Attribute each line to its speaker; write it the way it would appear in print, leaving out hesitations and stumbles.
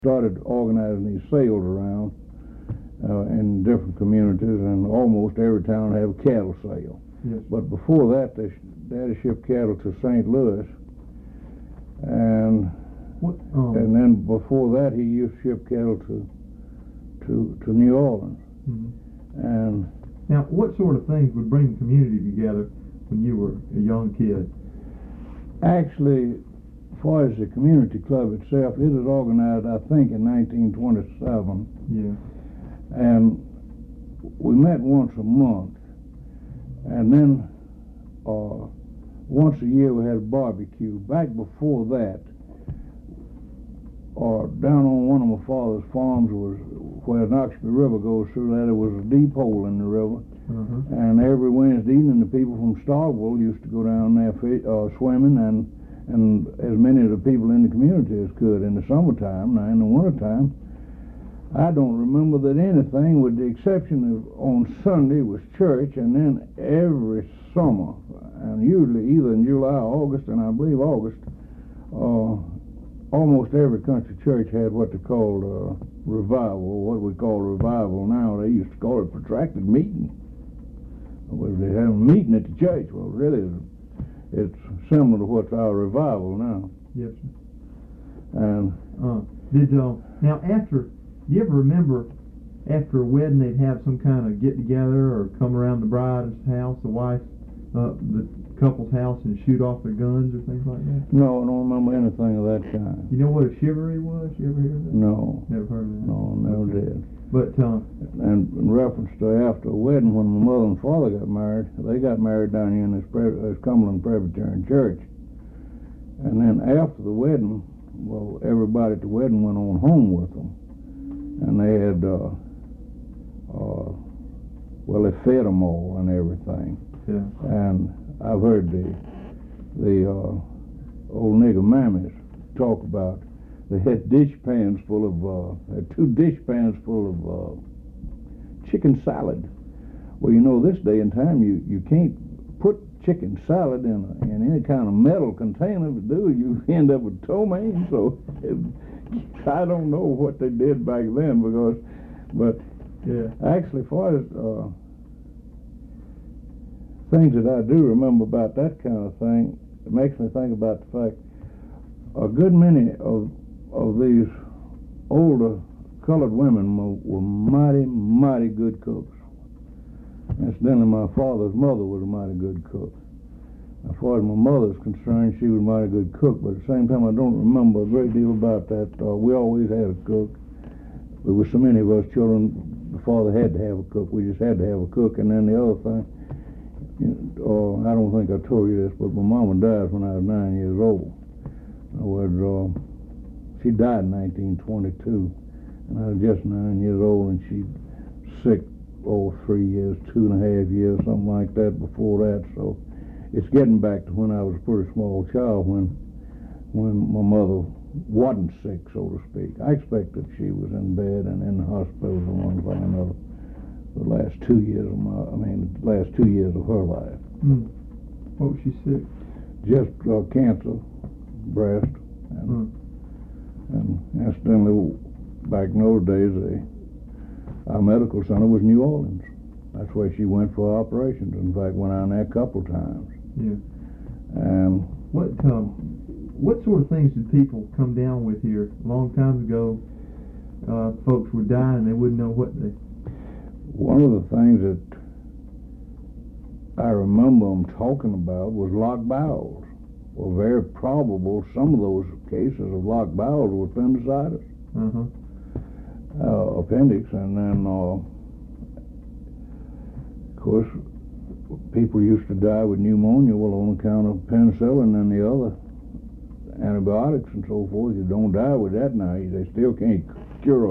Speaker 1: started organizing these sales around in different communities, and almost every town had a cattle sale.
Speaker 2: Yes.
Speaker 1: But before that, Daddy shipped cattle to St. Louis, and then before that, he used to ship cattle to New Orleans.
Speaker 2: Mm-hmm.
Speaker 1: And
Speaker 2: now, what sort of things would bring the community together when you were a young kid?
Speaker 1: Actually, as far as the community club itself, it was organized, I think, in 1927.
Speaker 2: Yeah.
Speaker 1: And we met once a month, and then once a year we had a barbecue. Back before that, down on one of my father's farms was where the Noxubee River goes through. There was a deep hole in the river, and every Wednesday evening the people from Starkville used to go down there swimming, and as many of the people in the community as could in the summertime. Now in the wintertime, I don't remember that anything, with the exception of on Sunday, was church, and then every summer, and usually either in July or August, and I believe August, almost every country church had what they called revival, what we call revival now. They used to call it protracted meeting. They have a meeting at the church. Well, really, it's similar to what's our revival now.
Speaker 2: Yes, sir.
Speaker 1: And
Speaker 2: now after, do you ever remember after a wedding they'd have some kind of get together or come around the bride's house, the couple's house, and shoot off their guns or things like that?
Speaker 1: No, I don't remember anything of that kind.
Speaker 2: You know what a chivalry was? You ever hear of that?
Speaker 1: No.
Speaker 2: Never heard of that?
Speaker 1: No, never did.
Speaker 2: But
Speaker 1: and in reference to after a wedding, when my mother and father got married, they got married down here in this Cumberland Presbyterian Church. And then after the wedding, well, everybody at the wedding went on home with them. And they had, well, they fed them all and everything.
Speaker 2: Yeah.
Speaker 1: And I've heard the old nigger mammies talk about they had dish pans full of, had 2 dish pans full of chicken salad. Well, you know, this day and time, you can't put chicken salad in any kind of metal container. If you do, you end up with ptomaine. So I don't know what they did back then, but
Speaker 2: yeah,
Speaker 1: actually, as far as things that I do remember about that kind of thing, it makes me think about the fact a good many of these older colored women were mighty good cooks. Incidentally, my father's mother was a mighty good cook. As far as my mother's concerned, she was a mighty good cook, but at the same time, I don't remember a great deal about that. We always had a cook. There were so many of us children, the father had to have a cook. We just had to have a cook. And then the other thing, I don't think I told you this, but my mama died when I was 9 years old. She died in 1922, and I was just 9 years old, and she sick 3 years, 2.5 years, something like that before that. So it's getting back to when I was a pretty small child, when my mother wasn't sick, so to speak. I expect that she was in bed and in the hospital or one thing or another the last 2 years of her life.
Speaker 2: What was she sick?
Speaker 1: Just cancer, breast, and incidentally, back in those days, our medical center was New Orleans. That's where she went for operations. In fact, went on there a couple times.
Speaker 2: Yeah.
Speaker 1: And
Speaker 2: what sort of things did people come down with here? A long time ago, folks would die and they wouldn't know what they...
Speaker 1: One of the things that I remember them talking about was locked bowels. Well, very probable some of those cases of locked bowels were appendicitis. Appendix, and then of course people used to die with pneumonia, well, on account of penicillin and the other antibiotics and so forth. You don't die with that now. They still can't cure